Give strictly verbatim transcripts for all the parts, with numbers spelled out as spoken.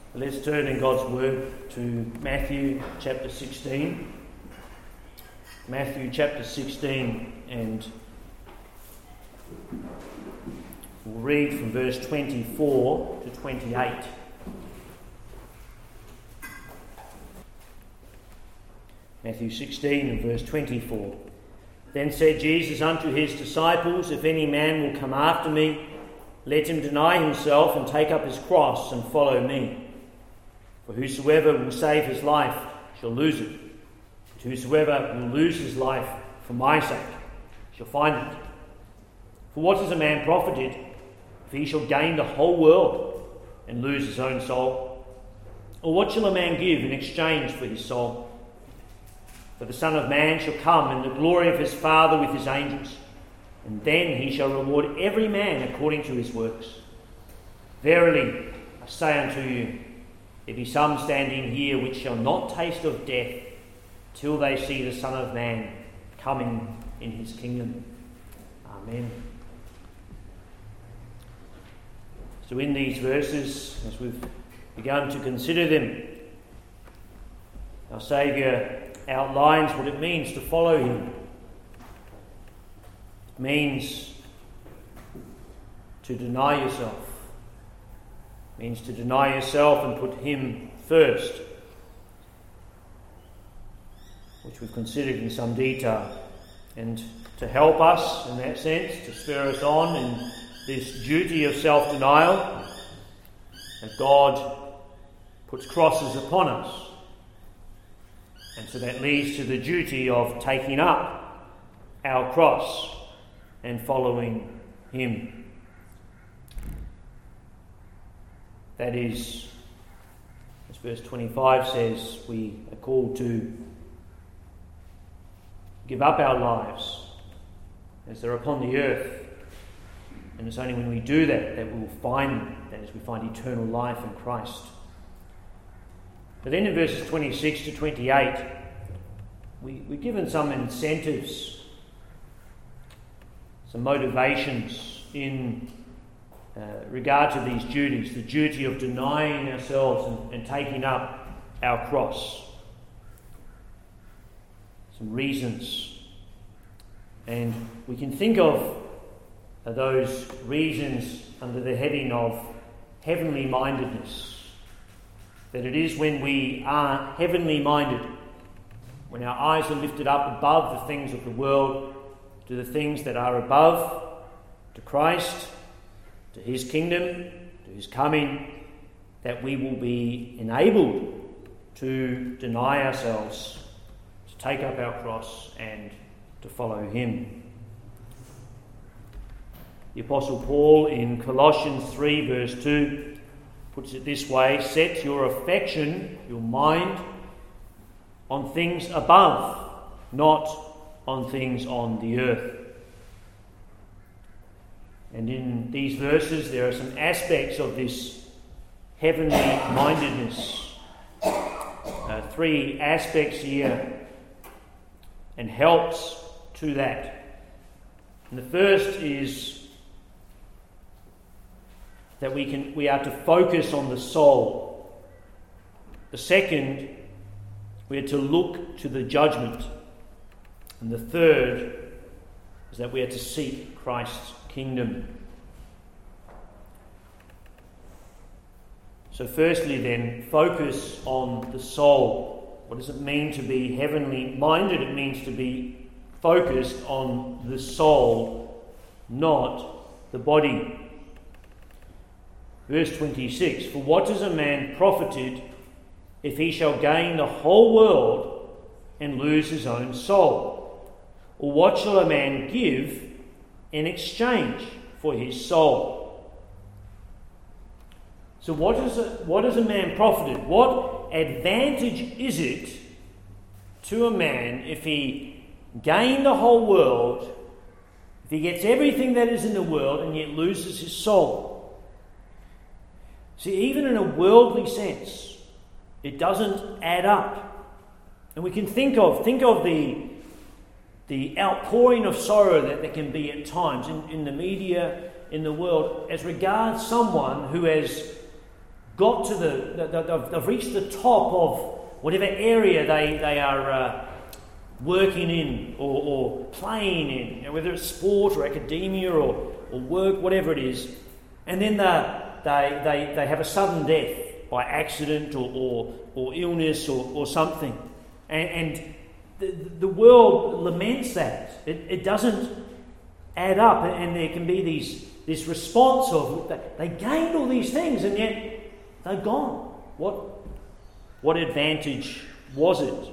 Let's turn in God's Word to Matthew chapter sixteen. Matthew chapter sixteen, and we'll read from verse twenty-four to twenty-eight. Matthew sixteen and verse twenty-four. Then said Jesus unto his disciples, If any man will come after me, let him deny himself and take up his cross and follow me. For whosoever will save his life shall lose it. But whosoever will lose his life for my sake shall find it. For what is a man profited if he shall gain the whole world and lose his own soul? Or what shall a man give in exchange for his soul? For the Son of Man shall come in the glory of his Father with his angels, and then he shall reward every man according to his works. Verily, I say unto you, there be some standing here which shall not taste of death till they see the Son of Man coming in his kingdom. Amen. So in these verses, as we've begun to consider them, our Saviour outlines what it means to follow him. It means to deny yourself. It means to deny yourself and put him first, which we've considered in some detail. And to help us in that sense, to spur us on in this duty of self-denial, that God puts crosses upon us. And so that leads to the duty of taking up our cross and following him. That is, as verse twenty-five says, we are called to give up our lives as they're upon the earth. And it's only when we do that that we will find, that is, we find eternal life in Christ. But then in verses twenty-six to twenty-eight, we, we're given some incentives, some motivations in uh, regard to these duties, the duty of denying ourselves and, and taking up our cross. Some reasons. And we can think of uh, those reasons under the heading of heavenly mindedness. That it is when we are heavenly minded, when our eyes are lifted up above the things of the world to the things that are above, to Christ, to his kingdom, to his coming, that we will be enabled to deny ourselves, to take up our cross and to follow him. The Apostle Paul in Colossians three verse two puts it this way: set your affection, your mind, on things above, not on things on the earth. And in these verses there are some aspects of this heavenly mindedness. Uh, three aspects here, and helps to that. And the first is that we can we are to focus on the soul. The second, we are to look to the judgment. And the third is that we are to seek Christ's kingdom. So firstly then, focus on the soul. What does it mean to be heavenly minded? It means to be focused on the soul, not the body. Verse twenty-six, for what is a man profited if he shall gain the whole world and lose his own soul? Or what shall a man give in exchange for his soul? So what is a, what is a man profited? What advantage is it to a man if he gain the whole world, if he gets everything that is in the world and yet loses his soul? See, even in a worldly sense, it doesn't add up. And we can think of think of the the outpouring of sorrow that there can be at times in, in the media, in the world, as regards someone who has got to the, they've, they've reached the top of whatever area they, they are uh, working in or, or playing in, you know, whether it's sport or academia or, or work, whatever it is, and then they, they, they, they have a sudden death by accident or, or, or illness or, or something. And, and the, the world laments that. It, it doesn't add up, and there can be these this response of they gained all these things and yet they're gone. What, what advantage was it?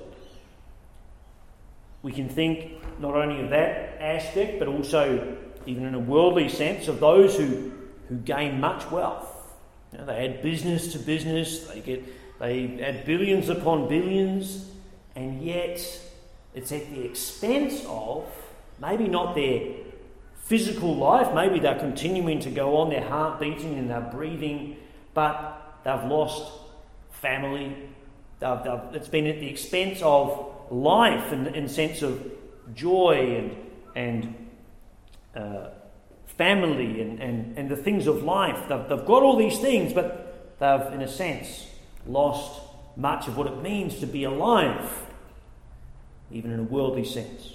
We can think not only of that aspect, but also, even in a worldly sense, of those who, who gain much wealth. You know, they add business to business, they get they add billions upon billions, and yet it's at the expense of maybe not their physical life, maybe they're continuing to go on, their heart beating and they're breathing, but they've lost family. They've, they've, it's been at the expense of life in in sense of joy and and uh, family and, and, and the things of life. They've, they've got all these things, but they've, in a sense, lost much of what it means to be alive, even in a worldly sense.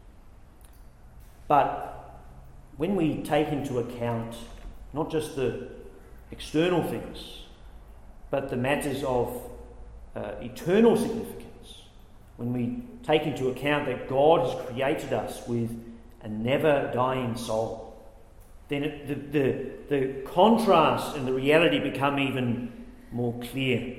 But when we take into account not just the external things, but the matters of uh, eternal significance, when we take into account that God has created us with a never-dying soul, then it, the, the, the contrast and the reality become even more clear.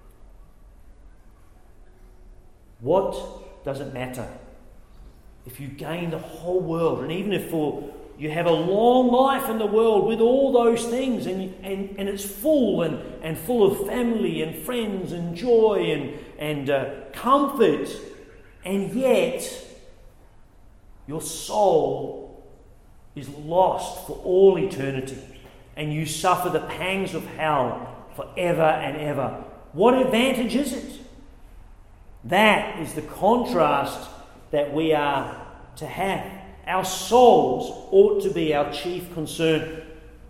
What does it matter if you gain the whole world, and even if for you have a long life in the world with all those things, and and, and it's full and, and full of family and friends and joy and, and uh, comfort, and yet your soul is lost for all eternity, and you suffer the pangs of hell forever and ever. What advantage is it? That is the contrast that we are to have. Our souls ought to be our chief concern.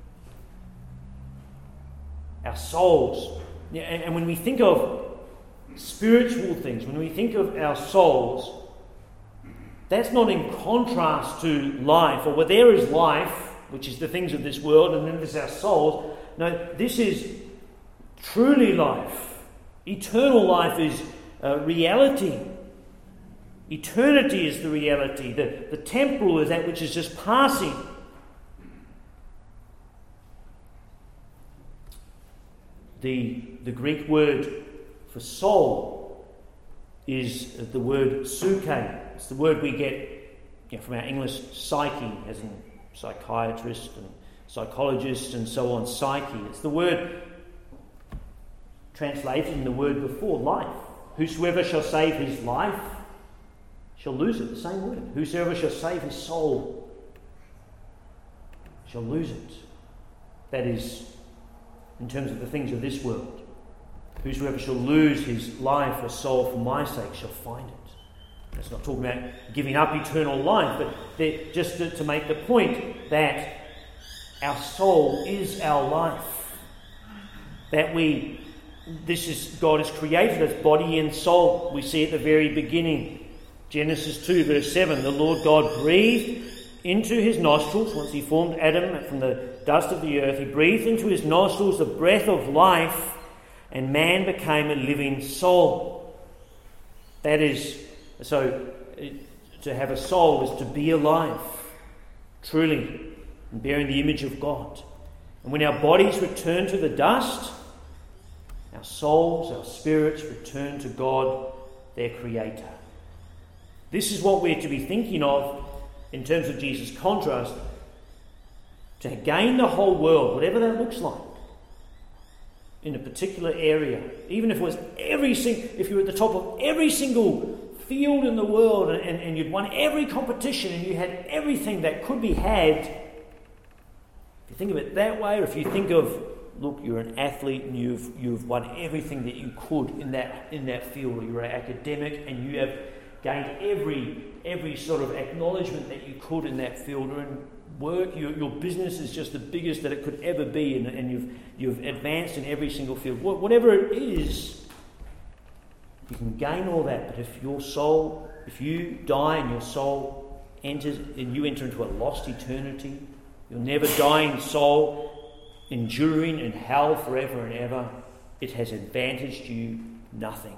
Our souls. And when we think of spiritual things, when we think of our souls, that's not in contrast to life, or where there is life, which is the things of this world, and then there's our souls. No, this is truly life. Eternal life is uh, reality. Eternity is the reality. The, the temporal is that which is just passing. The, the Greek word for soul is the word psyche. It's the word we get, you know, from our English psyche, as in psychiatrist and psychologist and so on, psyche. It's the word translated in the word before, life. Whosoever shall save his life shall lose it, the same word. Whosoever shall save his soul shall lose it. That is, in terms of the things of this world. Whosoever shall lose his life or soul for my sake shall find it. That's not talking about giving up eternal life, but just to, to make the point that our soul is our life. That we, this is, God has created us body and soul. We see at the very beginning, Genesis two verse seven, the Lord God breathed into his nostrils, once he formed Adam from the dust of the earth, he breathed into his nostrils the breath of life, and man became a living soul. That is, so to have a soul is to be alive, truly, and bearing the image of God. And when our bodies return to the dust, our souls, our spirits return to God, their Creator. This is what we're to be thinking of in terms of Jesus' contrast. To gain the whole world, whatever that looks like, in a particular area, even if it was every single, if you were at the top of every single field in the world and, and, and you'd won every competition and you had everything that could be had, if you think of it that way, or if you think of, look, you're an athlete and you've you've won everything that you could in that in that field, or you're an academic and you have gained every every sort of acknowledgement that you could in that field, or in work, your, your business is just the biggest that it could ever be, and, and you've you've advanced in every single field. Whatever it is, you can gain all that, but if your soul, if you die and your soul enters, and you enter into a lost eternity, your never dying soul, enduring in hell forever and ever, it has advantaged you nothing.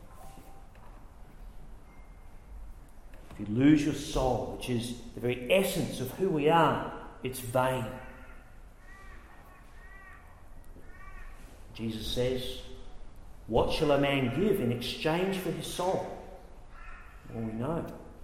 If you lose your soul, which is the very essence of who we are, it's vain. Jesus says, what shall a man give in exchange for his soul? Well, we know.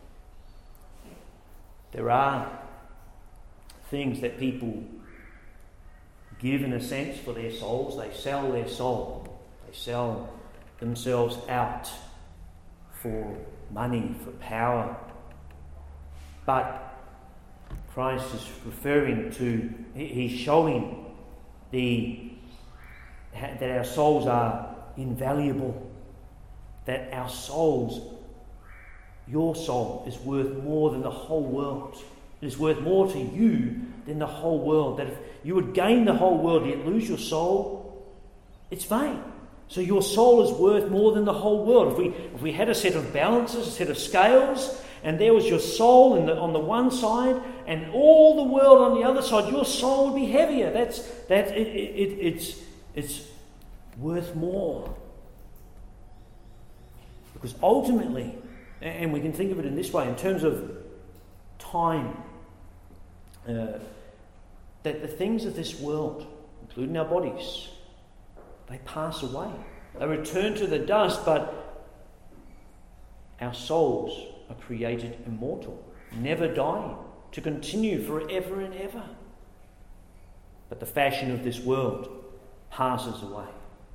There are things that people give, in a sense, for their souls. They sell their soul. They sell themselves out for money, for power. But Christ is referring to, he's showing the that our souls are invaluable, that our souls, your soul, is worth more than the whole world. It is worth more to you than the whole world. That if you would gain the whole world yet lose your soul, it's vain. So your soul is worth more than the whole world. If we if we had a set of balances, a set of scales, and there was your soul in the, on the one side and all the world on the other side, your soul would be heavier. That's that it, it, it it's it's worth more. Because ultimately, and we can think of it in this way, in terms of time, uh, that the things of this world, including our bodies, they pass away. They return to the dust, but our souls are created immortal, never dying, to continue forever and ever. But the fashion of this world passes away.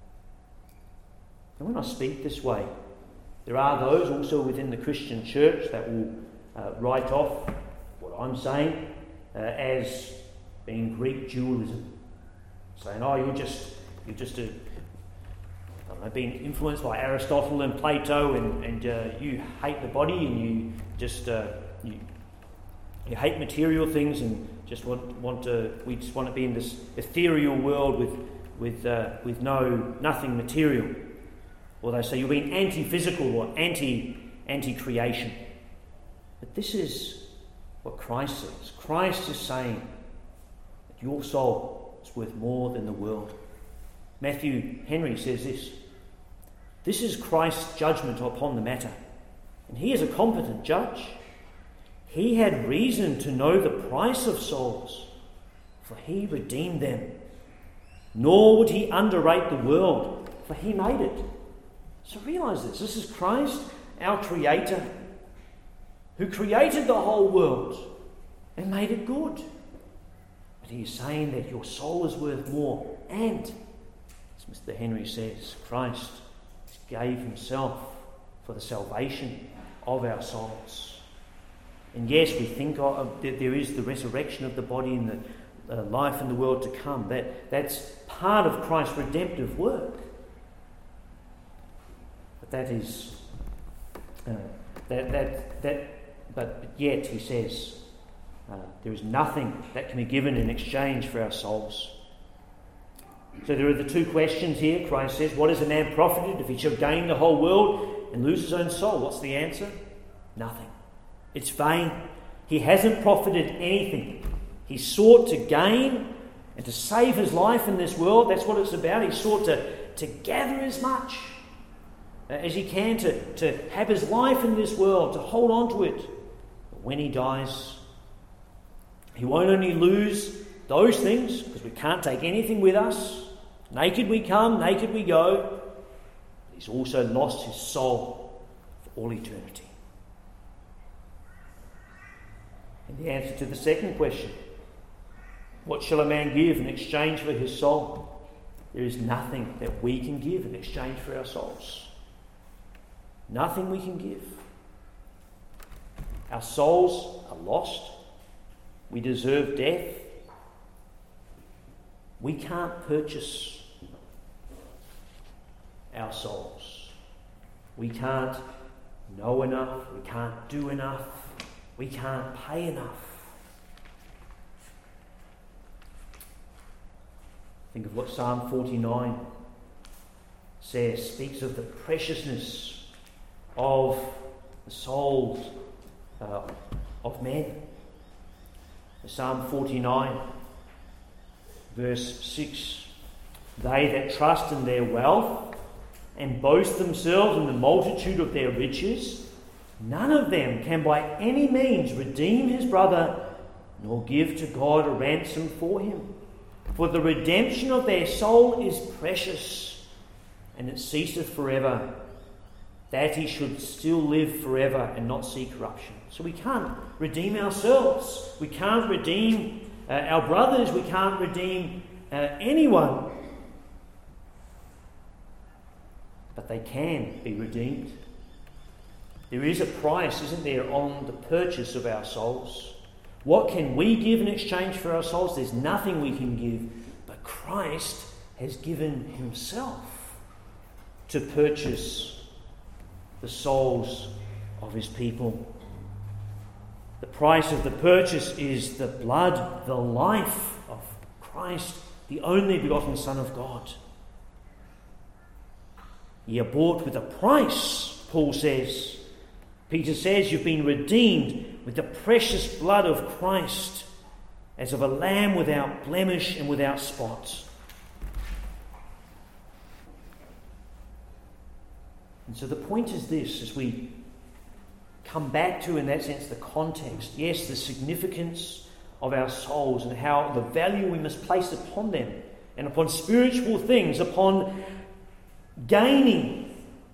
And when I speak this way, there are those also within the Christian church that will uh, write off what I'm saying uh, as being Greek dualism, saying, "Oh, you're just you're just a I don't know, being influenced by Aristotle and Plato, and and uh, you hate the body, and you just uh, you you hate material things, and just want want to we just want to be in this ethereal world with with uh, with no nothing material." Or they say you're being anti-physical or anti, anti-creation. But this is what Christ says. Christ is saying that your soul is worth more than the world. Matthew Henry says this: this is Christ's judgment upon the matter, and he is a competent judge. He had reason to know the price of souls, for he redeemed them. Nor would he underrate the world, for he made it. So realise this. This is Christ, our Creator, who created the whole world and made it good. But he is saying that your soul is worth more. And, as Mister Henry says, Christ gave himself for the salvation of our souls. And yes, we think of, that there is the resurrection of the body and the uh, life in the world to come. That, that's part of Christ's redemptive work. That is, uh, that, that, that, but yet, he says, uh, there is nothing that can be given in exchange for our souls. So there are the two questions here. Christ says, what is a man profited if he shall gain the whole world and lose his own soul? What's the answer? Nothing. It's vain. He hasn't profited anything. He sought to gain and to save his life in this world. That's what it's about. He sought to, to gather as much as he can, to, to have his life in this world, to hold on to it. But when he dies, he won't only lose those things, because we can't take anything with us. Naked we come, naked we go. He's also lost his soul for all eternity. And the answer to the second question, what shall a man give in exchange for his soul? There is nothing that we can give in exchange for our souls. Nothing we can give. Our souls are lost. We deserve death. We can't purchase our souls. We can't know enough, we can't do enough, we can't pay enough. Think of what Psalm forty-nine says, speaks of the preciousness of the souls uh, of men. Psalm forty-nine, verse six, they that trust in their wealth and boast themselves in the multitude of their riches, none of them can by any means redeem his brother, nor give to God a ransom for him. For the redemption of their soul is precious, and it ceaseth forever, that he should still live forever and not see corruption. So we can't redeem ourselves. We can't redeem uh, our brothers. We can't redeem uh, anyone. But they can be redeemed. There is a price, isn't there, on the purchase of our souls. What can we give in exchange for our souls? There's nothing we can give, but Christ has given himself to purchase the souls of his people. The price of the purchase is the blood, the life of Christ, the only begotten Son of God. Ye are bought with a price, Paul says. Peter says you've been redeemed with the precious blood of Christ, as of a lamb without blemish and without spot. And so the point is this, as we come back to, in that sense, the context. Yes, the significance of our souls and how the value we must place upon them and upon spiritual things, upon gaining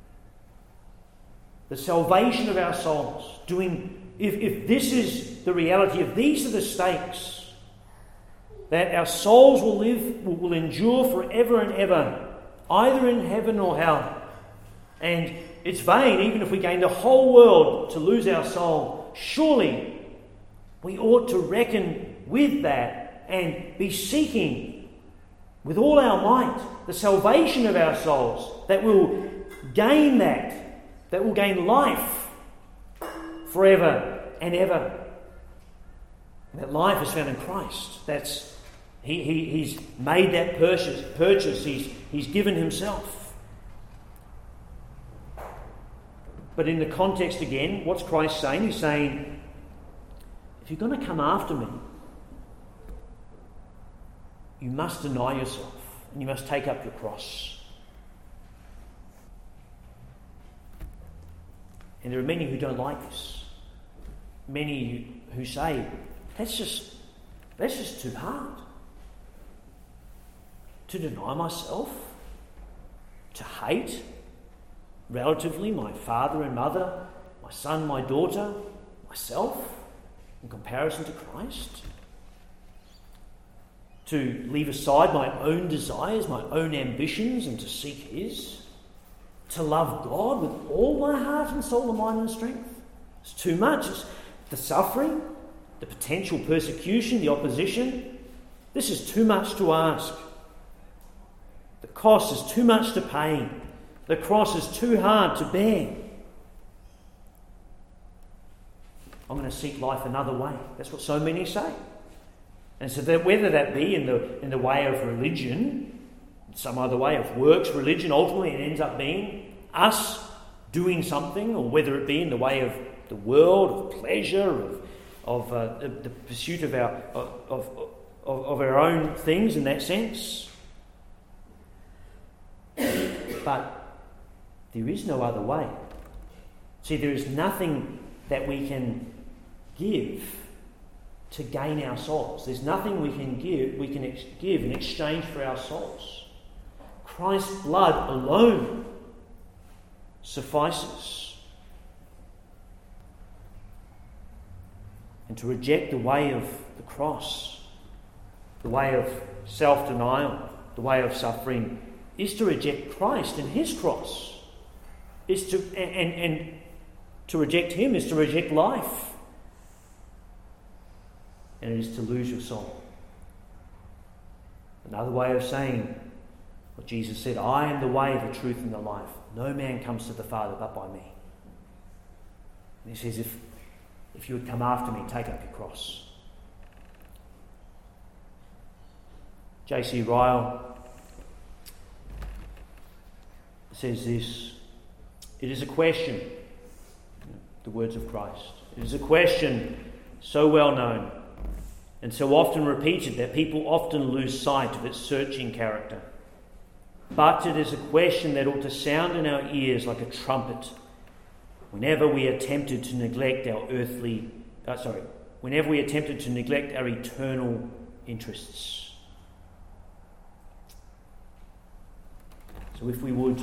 the salvation of our souls. Doing, if, if this is the reality, if these are the stakes, that our souls will live, will, will endure forever and ever, either in heaven or hell. And it's vain, even if we gain the whole world, to lose our soul. Surely we ought to reckon with that and be seeking with all our might the salvation of our souls, that will gain that, that will gain life forever and ever. And that life is found in Christ. That's he, he he's made that purchase. Purchase. He's he's given himself. But in the context again, what's Christ saying? He's saying, if you're going to come after me, you must deny yourself and you must take up your cross. And there are many who don't like this. Many who say, that's just, that's just too hard. To deny myself, to hate relatively my father and mother, my son, my daughter, myself, in comparison to Christ. To leave aside my own desires, my own ambitions, and to seek his. To love God with all my heart and soul and mind and strength. It's too much. It's the suffering, the potential persecution, the opposition. This is too much to ask. The cost is too much to pay. The cross is too hard to bear. I'm going to seek life another way. That's what so many say. And so that whether that be in the in the way of religion, some other way of works religion, ultimately it ends up being us doing something, or whether it be in the way of the world, of pleasure, of of uh, the, the pursuit of our of, of of our own things in that sense. But there is no other way. See, there is nothing that we can give to gain our souls. There's nothing we can give we can ex- give in exchange for our souls. Christ's blood alone suffices. And to reject the way of the cross, the way of self-denial, the way of suffering, is to reject Christ and his cross. Is to and, and to reject him is to reject life. And it is to lose your soul. Another way of saying what Jesus said, I am the way, the truth, and the life. No man comes to the Father but by me. And he says, if, if you would come after me, take up your cross. J C Ryle says this: it is a question, the words of Christ, it is a question so well known and so often repeated that people often lose sight of its searching character. But it is a question that ought to sound in our ears like a trumpet whenever we are tempted to neglect our earthly, uh, sorry, whenever we are tempted to neglect our eternal interests. So if we would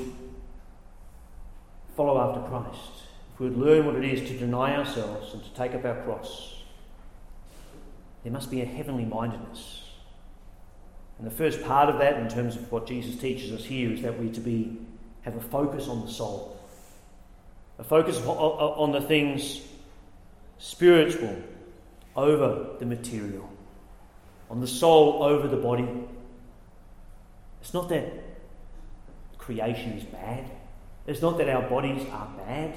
follow after Christ, if we would learn what it is to deny ourselves and to take up our cross, there must be a heavenly mindedness. And the first part of that, in terms of what Jesus teaches us here, is that we're to be have a focus on the soul. A focus on the things spiritual over the material. On the soul over the body. It's not that creation is bad. It's not that our bodies are bad.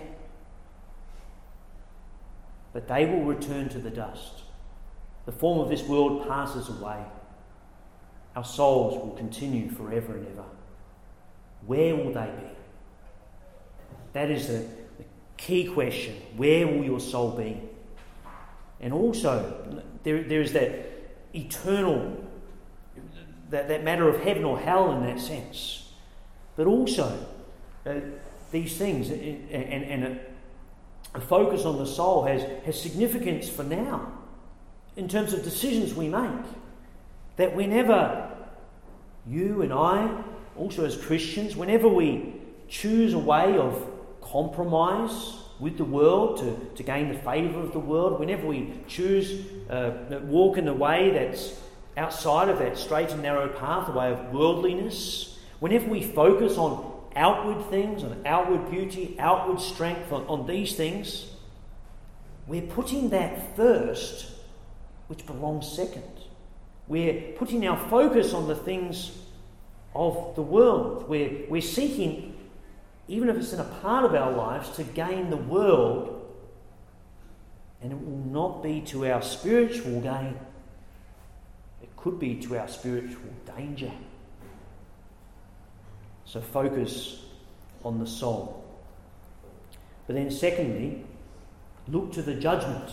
But they will return to the dust. The form of this world passes away. Our souls will continue forever and ever. Where will they be? That is the, the key question. Where will your soul be? And also, there, there is that eternal, that, that matter of heaven or hell in that sense. But also, uh, these things, and, and, and a, a focus on the soul has, has significance for now, in terms of decisions we make. That whenever you and I, also as Christians, whenever we choose a way of compromise with the world to, to gain the favour of the world, whenever we choose uh, walk in the way that's outside of that straight and narrow path, the way of worldliness, whenever we focus on outward things, on outward beauty, outward strength, on, on these things, we're putting that first, which belongs second. We're putting our focus on the things of the world. We're, we're seeking, even if it's in a part of our lives, to gain the world, and it will not be to our spiritual gain. It could be to our spiritual danger. So focus on the soul. But then secondly, look to the judgment.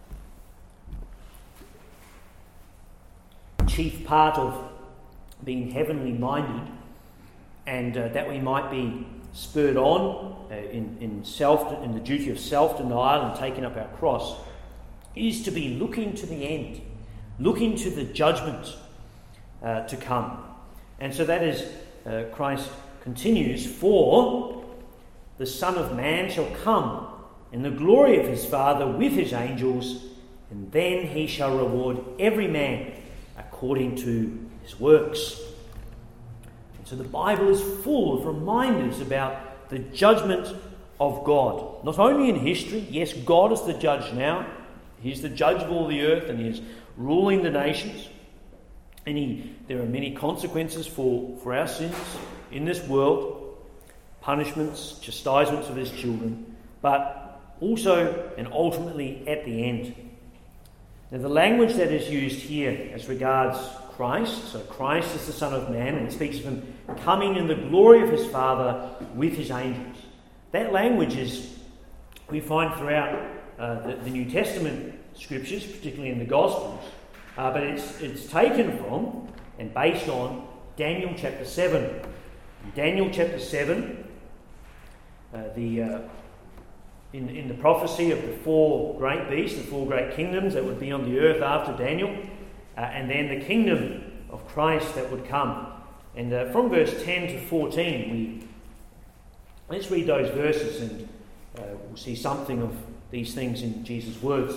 Chief part of being heavenly minded, and uh, that we might be spurred on uh, in, in self in the duty of self-denial and taking up our cross, is to be looking to the end, looking to the judgment uh, to come. And so that is, uh, Christ continues, for the Son of Man shall come in the glory of his Father with his angels, and then he shall reward every man according to his works. And so the Bible is full of reminders about the judgment of God. Not only in history, yes, God is the judge now. He's the judge of all the earth, and he is ruling the nations. And he, there are many consequences for, for our sins in this world, punishments, chastisements of his children, but also and ultimately at the end. Now, the language that is used here as regards Christ, so Christ is the Son of Man, and it speaks of him coming in the glory of his Father with his angels. That language is, we find throughout uh, the, the New Testament scriptures, particularly in the Gospels, uh, but it's, it's taken from and based on Daniel chapter seven. In Daniel chapter seven, uh, the... Uh, In, in the prophecy of the four great beasts, the four great kingdoms that would be on the earth after Daniel, uh, and then the kingdom of Christ that would come. And uh, from verse ten to fourteen, we let's read those verses, and uh, we'll see something of these things in Jesus' words.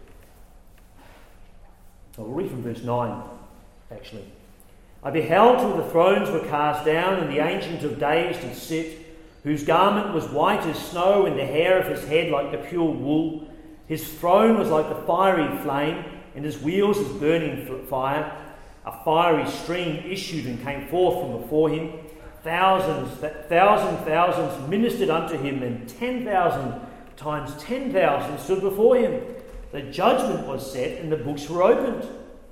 So we'll read from verse nine, actually. I beheld till the thrones were cast down, and the Ancient of Days did sit, whose garment was white as snow, and the hair of his head like the pure wool. His throne was like the fiery flame, and his wheels as burning fire. A fiery stream issued and came forth from before him. Thousands, thousand thousands ministered unto him, and ten thousand times ten thousand stood before him. The judgment was set and the books were opened.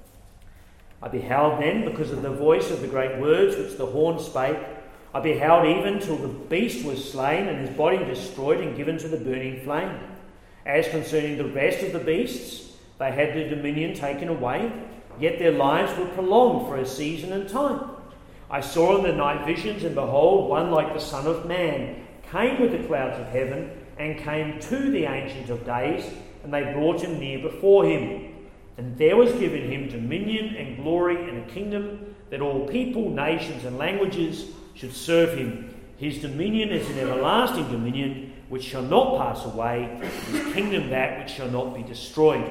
I beheld then, because of the voice of the great words which the horn spake, I beheld even till the beast was slain and his body destroyed and given to the burning flame. As concerning the rest of the beasts, they had their dominion taken away, yet their lives were prolonged for a season and time. I saw in the night visions, and behold, one like the Son of Man came with the clouds of heaven, and came to the Ancient of Days, and they brought him near before him. And there was given him dominion and glory and a kingdom, that all people, nations and languages should serve him. His dominion is an everlasting dominion, which shall not pass away, his kingdom that which shall not be destroyed.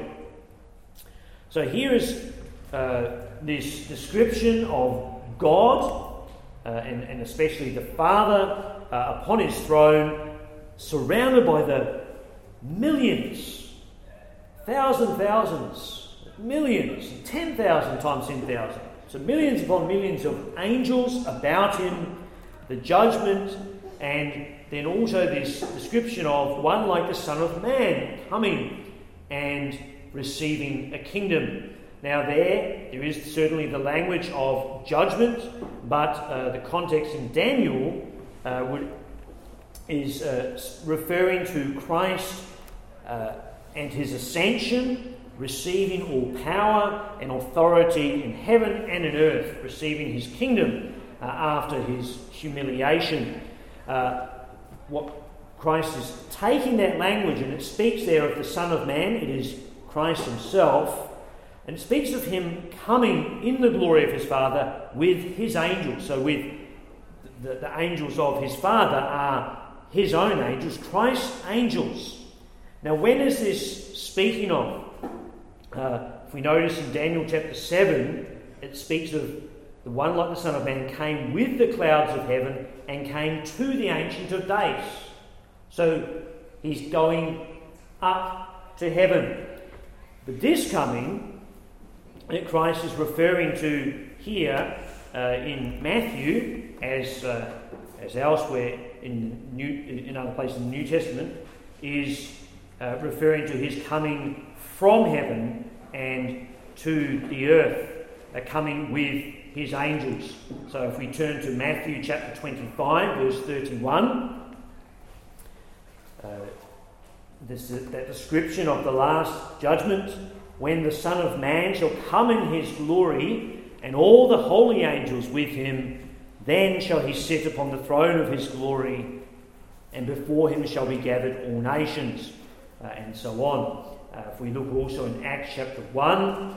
So here is uh, this description of God, uh, and, and especially the Father uh, upon his throne, surrounded by the millions, thousand thousands, millions, ten thousand times ten thousand. So millions upon millions of angels about him, the judgment, and then also this description of one like the Son of Man coming and receiving a kingdom. Now there, there is certainly the language of judgment, but uh, the context in Daniel uh, would, is uh, referring to Christ uh, and his ascension, receiving all power and authority in heaven and in earth, receiving his kingdom uh, after his humiliation. Uh, what Christ is taking that language, and it speaks there of the Son of Man, it is Christ himself, and it speaks of him coming in the glory of his Father with his angels. So with the, the angels of his Father are his own angels, Christ's angels. Now when is this speaking of? Uh, if we notice in Daniel chapter seven, it speaks of the one like the Son of Man came with the clouds of heaven and came to the Ancient of Days. So he's going up to heaven. But this coming that Christ is referring to here uh, in Matthew, as uh, as elsewhere in new in other places in the New Testament, is uh, referring to his coming from heaven and to the earth, uh, coming with his angels. So if we turn to Matthew chapter twenty-five, verse thirty-one, uh, this that description of the last judgment, when the Son of Man shall come in his glory, and all the holy angels with him, then shall he sit upon the throne of his glory, and before him shall be gathered all nations, uh, and so on. Uh, if we look also in Acts chapter one,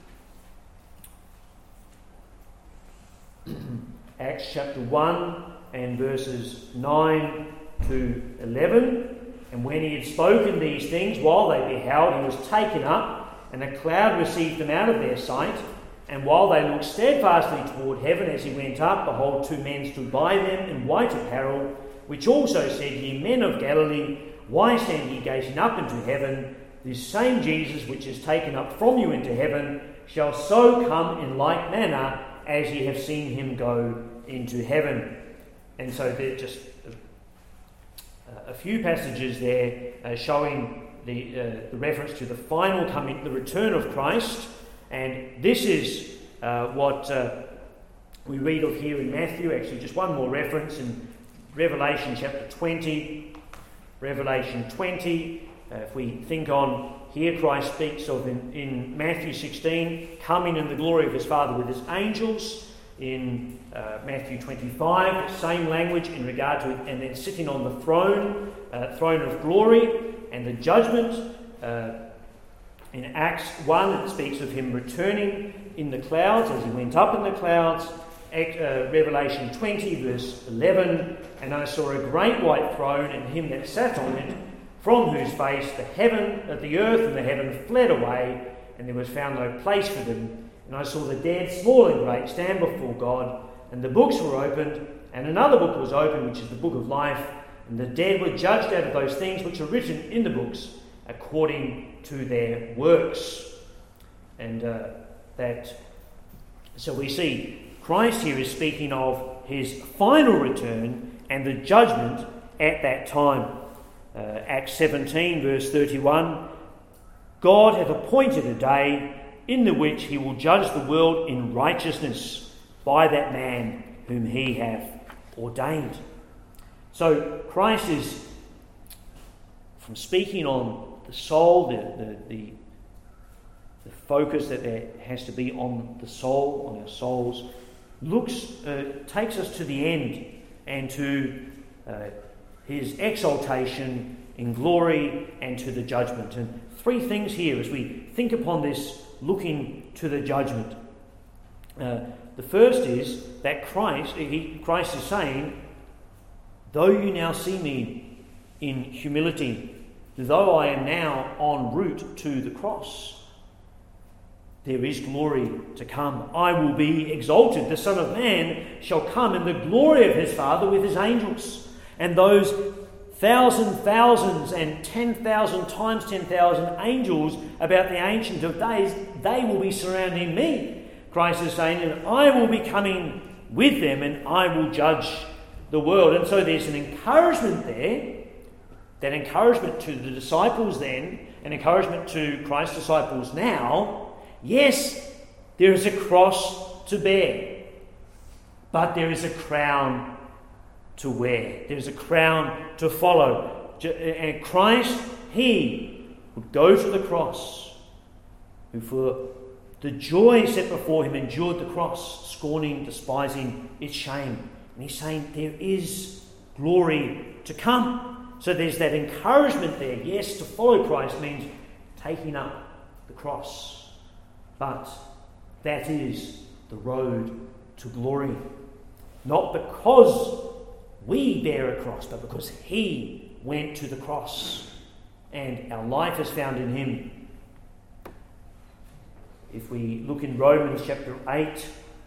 Acts chapter one and verses nine to eleven, and when he had spoken these things, while they beheld, he was taken up, and a cloud received him out of their sight. And while they looked steadfastly toward heaven as he went up, behold, two men stood by them in white apparel, which also said, Ye men of Galilee, why stand ye gazing up into heaven? This same Jesus which is taken up from you into heaven shall so come in like manner as ye have seen him go into heaven. And so there's just a, a few passages there uh, showing the, uh, the reference to the final coming, the return of Christ. And this is uh, what uh, we read of here in Matthew. Actually, just one more reference in Revelation chapter twenty. Revelation twenty. Uh, if we think on here, Christ speaks of in, in Matthew sixteen, coming in the glory of his Father with his angels. In uh, Matthew twenty-five, same language in regard to it, and then sitting on the throne, uh, throne of glory, and the judgment. Uh, In Acts one, it speaks of him returning in the clouds as he went up in the clouds. Uh, Revelation twenty, verse eleven, and I saw a great white throne and him that sat on it, from whose face the heaven, uh, the earth and the heaven fled away, and there was found no place for them. And I saw the dead, small and great, stand before God, and the books were opened, and another book was opened, which is the book of life, and the dead were judged out of those things which are written in the books, according to their works. And uh, that, so we see Christ here is speaking of his final return and the judgment at that time. uh, Acts seventeen, verse thirty-one, God hath appointed a day in the which he will judge the world in righteousness by that man whom he hath ordained. So Christ is, from speaking on the soul, the, the, the, the focus that there has to be on the soul, on our souls, looks, uh, takes us to the end and to uh, his exaltation in glory and to the judgment. And three things here as we think upon this, looking to the judgment. Uh, the first is that Christ, he, Christ is saying, though you now see me in humility, though I am now en route to the cross, there is glory to come. I will be exalted. The Son of Man shall come in the glory of his Father with his angels. And those thousand thousands and ten thousand times ten thousand angels about the Ancient of Days, they will be surrounding me. Christ is saying, and I will be coming with them and I will judge the world. And so there's an encouragement there, that encouragement to the disciples then, an encouragement to Christ's disciples now. Yes, there is a cross to bear, but there is a crown to wear. There is a crown to follow. And Christ, he would go to the cross, who for the joy set before him endured the cross, scorning, despising its shame. And he's saying there is glory to come. So there's that encouragement there. Yes, to follow Christ means taking up the cross. But that is the road to glory. Not because we bear a cross, but because he went to the cross and our life is found in him. If we look in Romans chapter eight,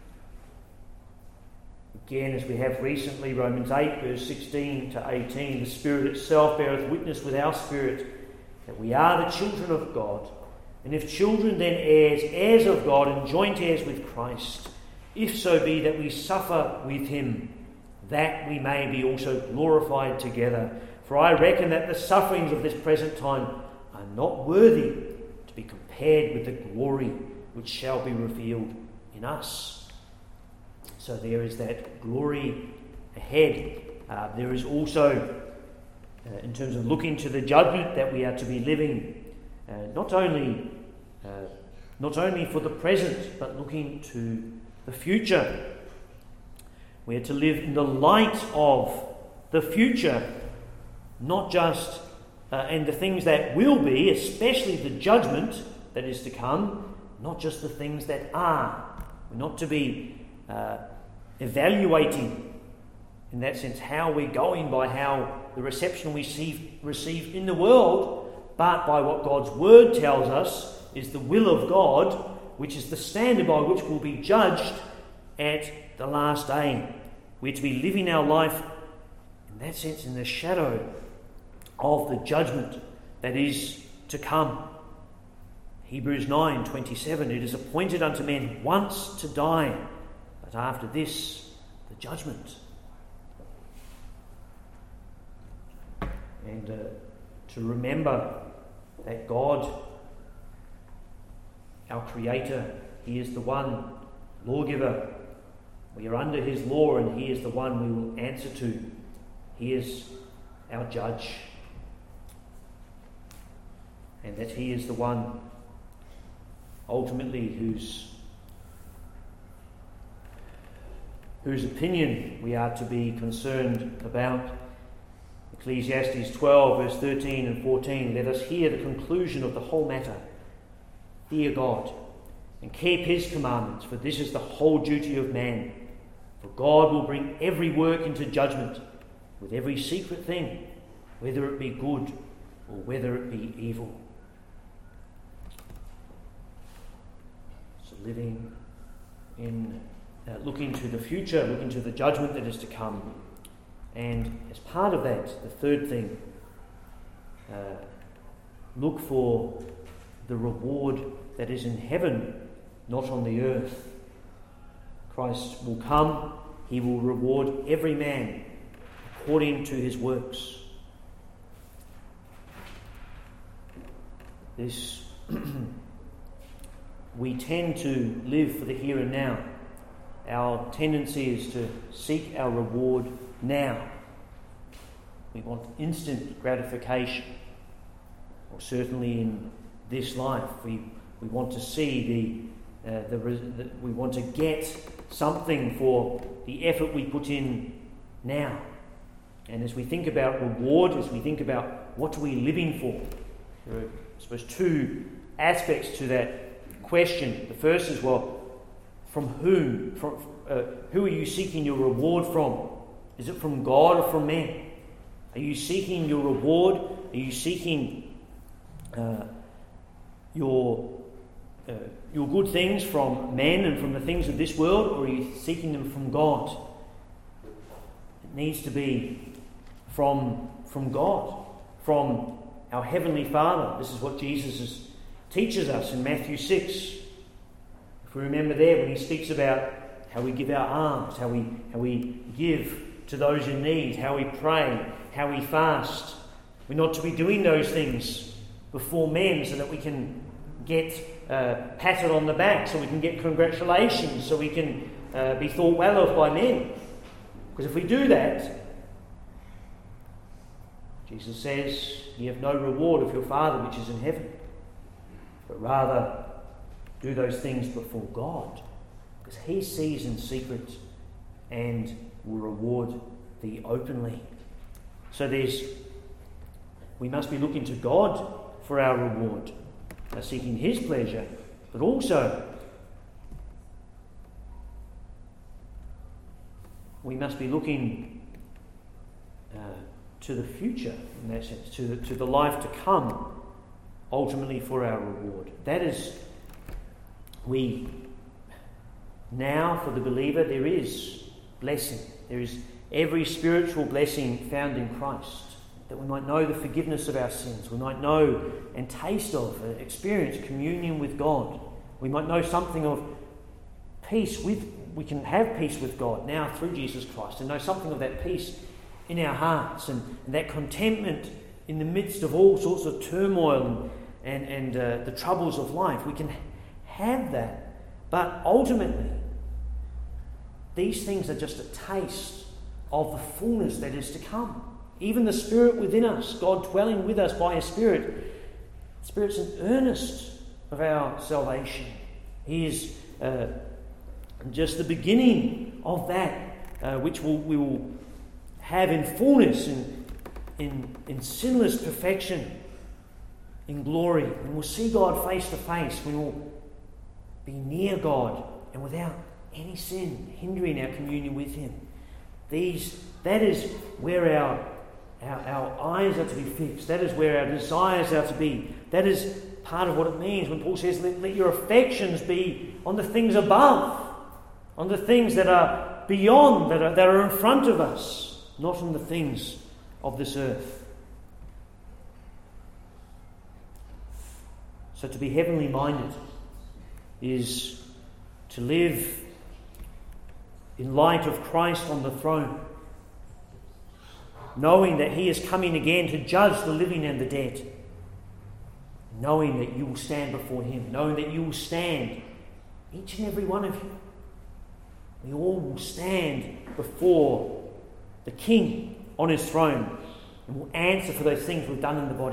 again as we have recently, Romans eight verse sixteen to eighteen, the Spirit itself beareth witness with our spirit that we are the children of God. And if children, then heirs, heirs of God, and joint heirs with Christ, if so be that we suffer with him, that we may be also glorified together. For I reckon that the sufferings of this present time are not worthy to be compared with the glory which shall be revealed in us. So there is that glory ahead. Uh, there is also, uh, in terms of looking to the judgment, that we are to be living Uh, not only uh, not only for the present, but looking to the future. We are to live in the light of the future, not just uh, and the things that will be, especially the judgment that is to come, not just the things that are. We're not to be uh, evaluating, in that sense, how we're going by how the reception we receive, receive in the world, but by what God's word tells us is the will of God, which is the standard by which we'll be judged at the last day. We're to be living our life, in that sense, in the shadow of the judgment that is to come. Hebrews nine twenty-seven, it is appointed unto men once to die, but after this, the judgment. And uh, to remember that God, our Creator, he is the one lawgiver. We are under his law and he is the one we will answer to. He is our judge. And that he is the one ultimately whose, whose opinion we are to be concerned about. Ecclesiastes twelve, verse thirteen and fourteen, let us hear the conclusion of the whole matter. Fear God, and keep his commandments, for this is the whole duty of man. For God will bring every work into judgment, with every secret thing, whether it be good or whether it be evil. So living in, uh, looking to the future, looking to the judgment that is to come. And as part of that, the third thing, uh, look for the reward that is in heaven, not on the earth. Christ will come, he will reward every man according to his works. this we tend to live for the here and now. Our tendency is to seek our reward now. We want instant gratification, or certainly in this life, we we want to see the uh, the, the we want to get something for the effort we put in now. And as we think about reward, as we think about what are we living for, there are, I suppose, two aspects to that question. The first is, well, from whom? From uh, who are you seeking your reward from? Is it from God or from men? Are you seeking your reward? Are you seeking uh, your uh, your good things from men and from the things of this world, or are you seeking them from God? It needs to be from from God, from our Heavenly Father. This is what Jesus is, teaches us in Matthew six. If we remember there, when he speaks about how we give our alms, how we how we give to those in need, how we pray, how we fast. We're not to be doing those things before men so that we can get uh, patted on the back, so we can get congratulations, so we can uh, be thought well of by men. Because if we do that, Jesus says, "You have no reward of your Father which is in heaven." But rather, do those things before God, because He sees in secret and will reward thee openly. So there's, we must be looking to God for our reward, uh, seeking His pleasure, but also we must be looking uh, to the future, in that sense, to the, to the life to come, ultimately for our reward. That is, we now, for the believer, there is blessing. There is every spiritual blessing found in Christ, that we might know the forgiveness of our sins. We might know and taste of, uh, experience communion with God. We might know something of peace with, we can have peace with God now through Jesus Christ, and know something of that peace in our hearts, and, and that contentment in the midst of all sorts of turmoil and, and, and uh, the troubles of life. We can have that, but ultimately, these things are just a taste of the fullness that is to come. Even the Spirit within us, God dwelling with us by His Spirit, the Spirit's an earnest of our salvation. He is uh, just the beginning of that uh, which we'll, we will have in fullness, in, in, in sinless perfection, in glory. And we'll see God face to face. We will be near God and without any sin hindering our communion with Him. These, that is where our, our, our eyes are to be fixed. That is where our desires are to be. That is part of what it means when Paul says, let, let your affections be on the things above, on the things that are beyond, that are, that are in front of us, not on the things of this earth. So to be heavenly minded is to live in light of Christ on the throne, knowing that He is coming again to judge the living and the dead, knowing that you will stand before Him, knowing that you will stand, each and every one of you. We all will stand before the King on His throne and will answer for those things we've done in the body.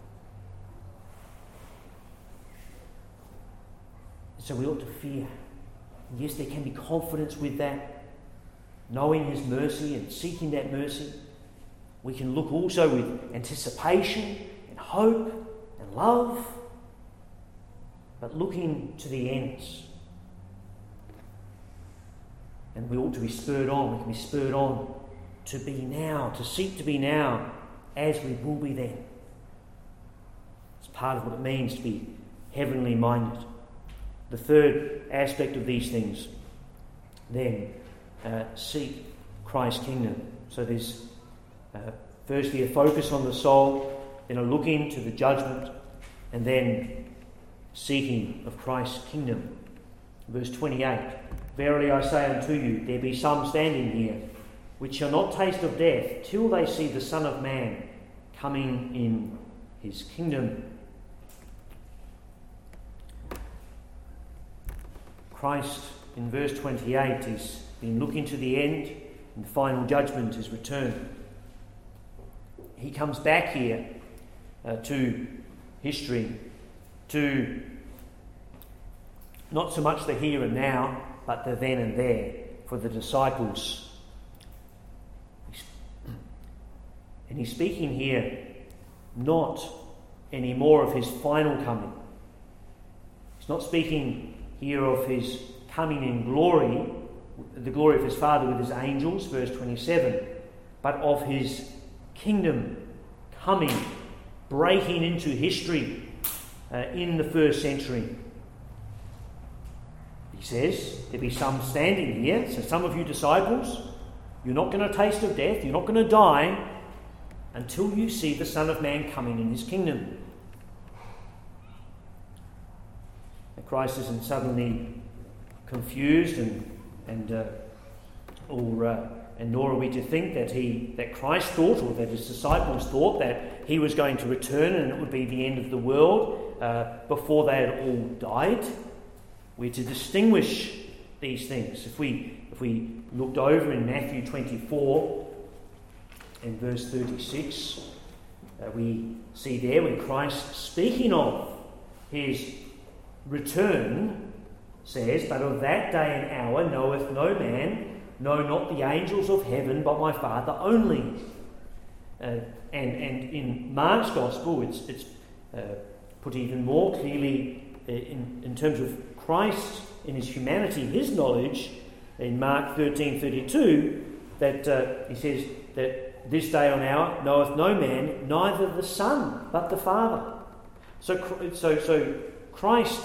So we ought to fear. Yes, there can be confidence with that, knowing His mercy and seeking that mercy. We can look also with anticipation and hope and love, but looking to the ends. And we ought to be spurred on. We can be spurred on to be now, to seek to be now as we will be then. It's part of what it means to be heavenly minded. The third aspect of these things, then, uh, seek Christ's kingdom. So there's uh, firstly a focus on the soul, then a looking to the judgment, and then seeking of Christ's kingdom. Verse twenty-eight, verily I say unto you, there be some standing here, which shall not taste of death, till they see the Son of Man coming in His kingdom. Christ, in verse twenty-eight, is been looking to the end, and final judgment is returned. He comes back here uh, to history, to not so much the here and now, but the then and there for the disciples. And he's speaking here not any more of his final coming. He's not speaking here of his coming in glory, the glory of his Father with his angels, verse twenty-seven, but of his kingdom coming, breaking into history uh, in the first century. He says, there be some standing here, so some of you disciples, you're not going to taste of death, you're not going to die until you see the Son of Man coming in his kingdom. And Christ isn't suddenly confused, and and uh, or uh, and nor are we to think that he that Christ thought, or that his disciples thought, that he was going to return and it would be the end of the world uh, before they had all died. We're to distinguish these things. If we if we looked over in Matthew twenty-four and verse thirty-six, uh, we see there when Christ, speaking of his return, says, "But of that day and hour knoweth no man, no, not the angels of heaven, but my Father only." Uh, and and in Mark's Gospel, it's it's uh, put even more clearly uh, in in terms of Christ in his humanity, his knowledge, in Mark thirteen thirty-two, that uh, he says that this day or hour knoweth no man, neither the Son, but the Father. So so so Christ,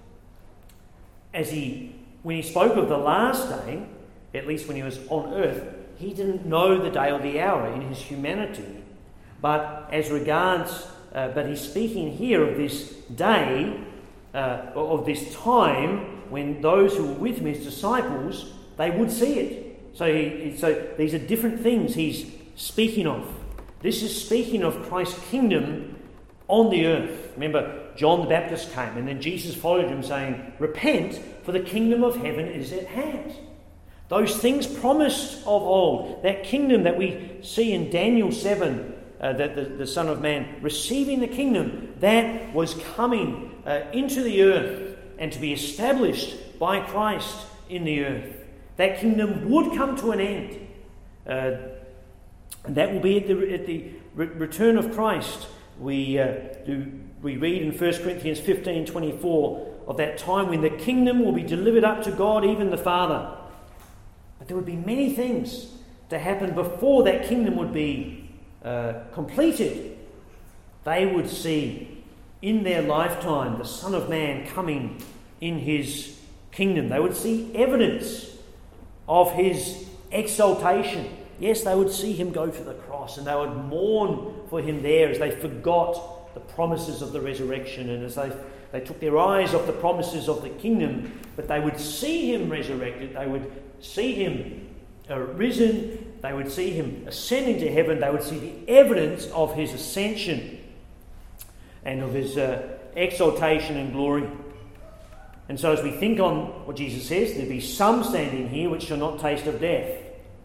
as he when he spoke of the last day, at least when he was on earth, he didn't know the day or the hour in his humanity. But as regards, uh, but he's speaking here of this day, uh, of this time when those who were with him, his disciples, they would see it. So, he, so these are different things he's speaking of. This is speaking of Christ's kingdom on the earth. Remember, John the Baptist came, and then Jesus followed him, saying, "Repent, for the kingdom of heaven is at hand." Those things promised of old, that kingdom that we see in Daniel seven, uh, that the, the Son of Man receiving the kingdom, that was coming uh, into the earth and to be established by Christ in the earth. That kingdom would come to an end. Uh, and that will be at the, at the re- return of Christ. We uh, do we read in First Corinthians fifteen twenty-four of that time when the kingdom will be delivered up to God, even the Father. But there would be many things to happen before that kingdom would be uh, completed. They would see in their lifetime the Son of Man coming in his kingdom. They would see evidence of his exaltation. Yes, they would see him go to the cross, and they would mourn for him there as they forgot the promises of the resurrection, and as they, they took their eyes off the promises of the kingdom. But they would see him resurrected. They would see him uh, risen. They would see him ascending to heaven. They would see the evidence of his ascension and of his uh, exaltation and glory. And so as we think on what Jesus says, there be some standing here which shall not taste of death.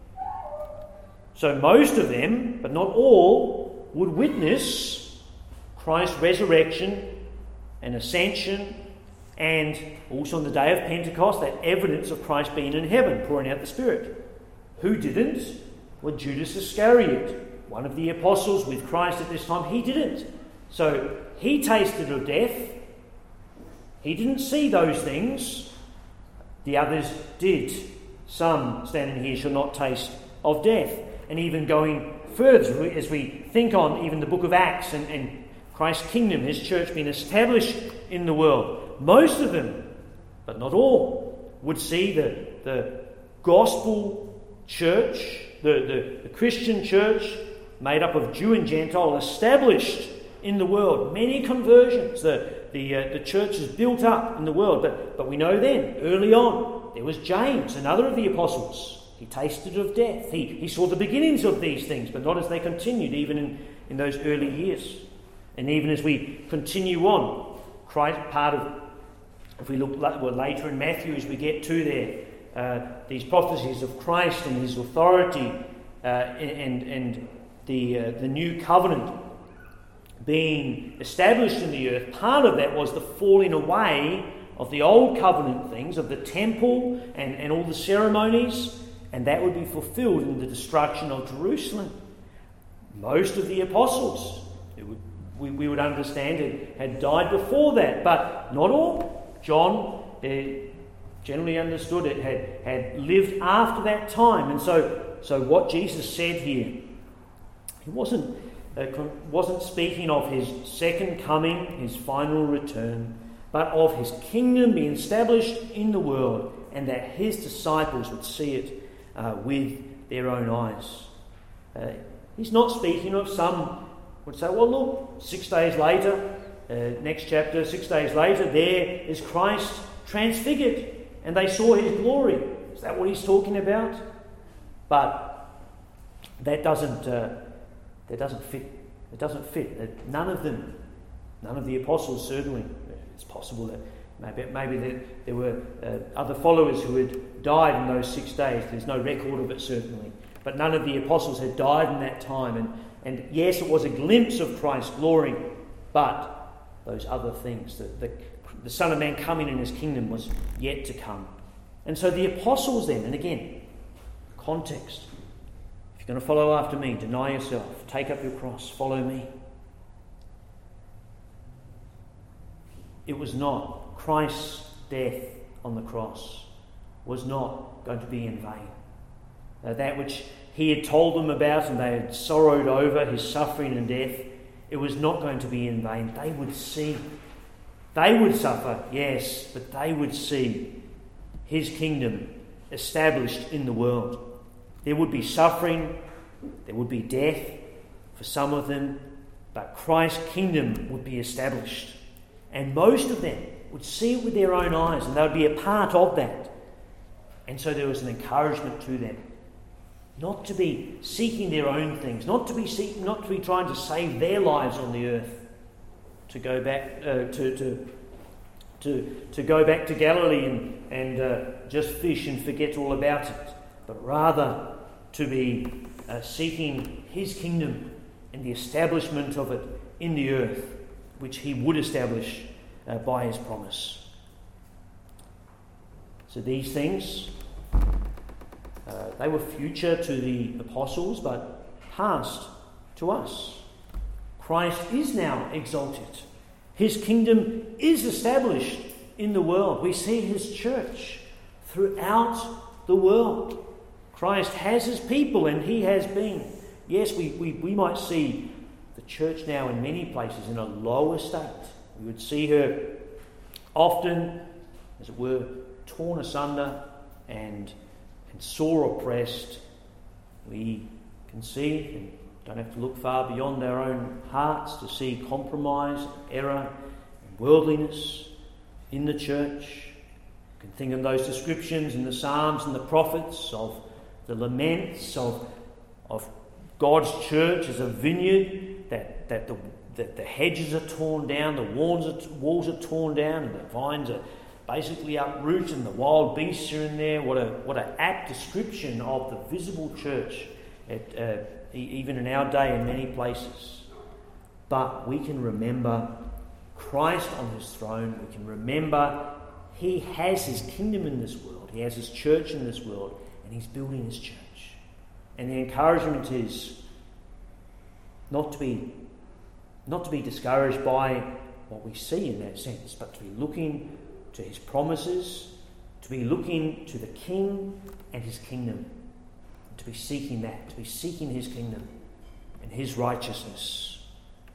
So most of them, but not all, would witness Christ's resurrection and ascension, and also on the day of Pentecost, that evidence of Christ being in heaven, pouring out the Spirit. Who didn't? Well, Judas Iscariot, one of the apostles with Christ at this time, he didn't. So he tasted of death. He didn't see those things. The others did. Some standing here shall not taste of death. And even going further, as we think on even the book of Acts and, and Christ's kingdom, his church being established in the world, most of them, but not all, would see the, the gospel church, the, the, the Christian church, made up of Jew and Gentile, established in the world. Many conversions. The, the, uh, the church is built up in the world. But, but we know then, early on, there was James, another of the apostles. He tasted of death. He, he saw the beginnings of these things, but not as they continued, even in, in those early years. And even as we continue on, Christ, part of If we look well, later in Matthew, as we get to there, uh, these prophecies of Christ and his authority uh, and, and the, uh, the new covenant being established in the earth, part of that was the falling away of the old covenant things, of the temple and, and all the ceremonies, and that would be fulfilled in the destruction of Jerusalem. Most of the apostles, it would, we, we would understand, it, had died before that, but not all. John, uh, generally understood it, had, had lived after that time. And so, so what Jesus said here, he wasn't, uh, wasn't speaking of his second coming, his final return, but of his kingdom being established in the world, and that his disciples would see it uh, with their own eyes. Uh, he's not speaking of some would say, well, look, six days later, uh, next chapter, six days later, there is Christ transfigured, and they saw his glory. Is that what he's talking about? But that doesn't uh, that doesn't fit. It doesn't fit. None of them, none of the apostles certainly. It's possible that maybe maybe there, there were uh, other followers who had died in those six days. There's no record of it certainly. But none of the apostles had died in that time. And, and yes, it was a glimpse of Christ's glory, but those other things, the, the, the Son of Man coming in his kingdom was yet to come. And so the apostles then, and again, context. If you're going to follow after me, deny yourself, take up your cross, follow me. It was not, Christ's death on the cross was not going to be in vain. Uh, that which he had told them about and they had sorrowed over, his suffering and death, it was not going to be in vain. They would see, they would suffer, yes, but they would see his kingdom established in the world. There would be suffering, there would be death for some of them, but Christ's kingdom would be established. And most of them would see it with their own eyes, and they would be a part of that. And so there was an encouragement to them, not to be seeking their own things, not to be seeking, not to be trying to save their lives on the earth, to go back uh, to to to to go back to Galilee and and uh, just fish and forget all about it, but rather to be uh, seeking his kingdom and the establishment of it in the earth, which he would establish uh, by his promise. So these things, uh, they were future to the apostles, but past to us. Christ is now exalted. His kingdom is established in the world. We see his church throughout the world. Christ has his people, and he has been. Yes, we, we, we might see the church now in many places in a lower state. We would see her often, as it were, torn asunder and, and sore oppressed. We can see, and don't have to look far beyond our own hearts to see compromise, error, and worldliness in the church. You can think of those descriptions in the Psalms and the prophets of the laments of, of God's church as a vineyard, that, that, the, that the hedges are torn down, the walls are, walls are torn down, and the vines are basically uprooted, and the wild beasts are in there. What a what an apt description of the visible church, at, uh, even in our day in many places. But we can remember Christ on his throne. We can remember he has his kingdom in this world. He has his church in this world, and he's building his church. And the encouragement is not to be not to be discouraged by what we see in that sense, but to be looking to his promises, to be looking to the King and his kingdom, and to be seeking that, to be seeking his kingdom and his righteousness.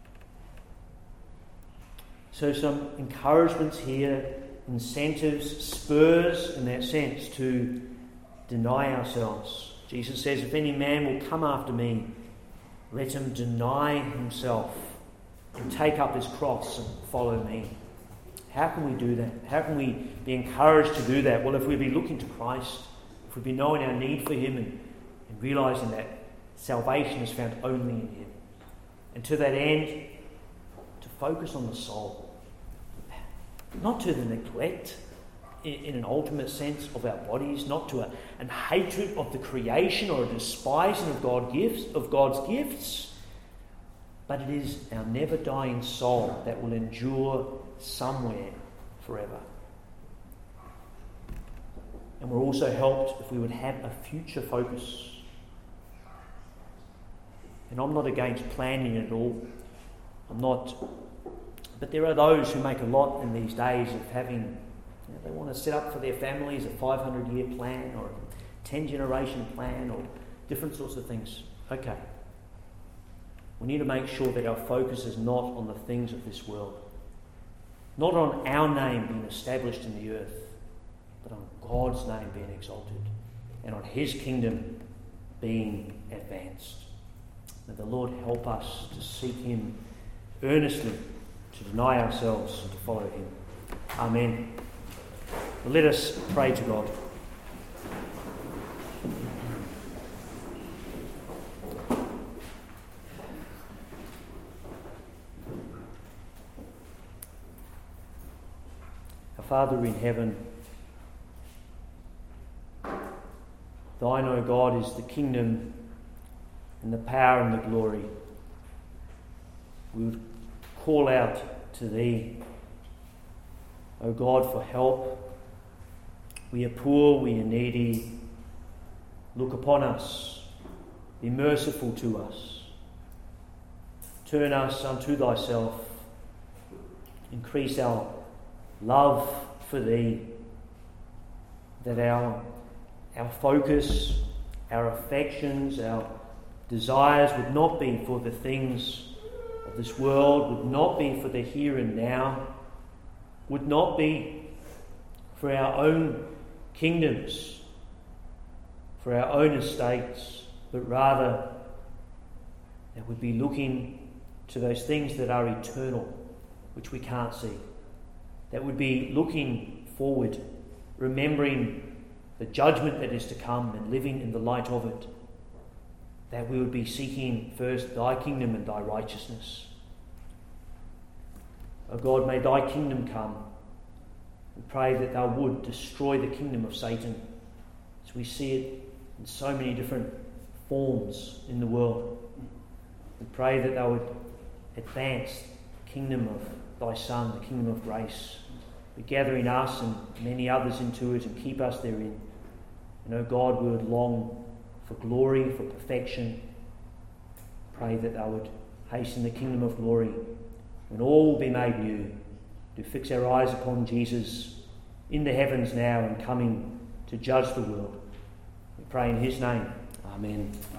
So some encouragements here, incentives, spurs in that sense to deny ourselves. Jesus says, if any man will come after me, let him deny himself and take up his cross and follow me. How can we do that? How can we be encouraged to do that? Well, if we be looking to Christ, if we be knowing our need for him and, and realising that salvation is found only in him. And to that end, to focus on the soul. not to the neglect in, in an ultimate sense of our bodies, not to a, an hatred of the creation or a despising of God gifts of God's gifts, but it is our never-dying soul that will endure somewhere forever. And we're also helped if we would have a future focus. And I'm not against planning at all. I'm not. But there are those who make a lot in these days of having, you know, they want to set up for their families a five hundred year plan or a ten generation plan or different sorts of things. Okay. We need to make sure that our focus is not on the things of this world. Not on our name being established in the earth, but on God's name being exalted and on his kingdom being advanced. May the Lord help us to seek him earnestly, to deny ourselves and to follow him. Amen. Let us pray to God. Our Father in heaven, thine, O God, is the kingdom and the power and the glory. We would call out to thee, O God, for help. We are poor, we are needy. Look upon us. Be merciful to us. Turn us unto thyself. Increase our love for thee, that our, our focus, our affections, our desires would not be for the things of this world, would not be for the here and now, would not be for our own kingdoms, for our own estates, but rather that would be looking to those things that are eternal, which we can't see. That would be looking forward, remembering the judgment that is to come and living in the light of it. That we would be seeking first thy kingdom and thy righteousness. O God, may thy kingdom come. We pray that thou would destroy the kingdom of Satan as we see it in so many different forms in the world. We pray that thou would advance the kingdom of thy Son, the kingdom of grace, be gathering us and many others into it and keep us therein. And O God, we would long for glory, for perfection. Pray that thou would hasten the kingdom of glory when all will be made new. To fix our eyes upon Jesus in the heavens now and coming to judge the world. We pray in his name. Amen.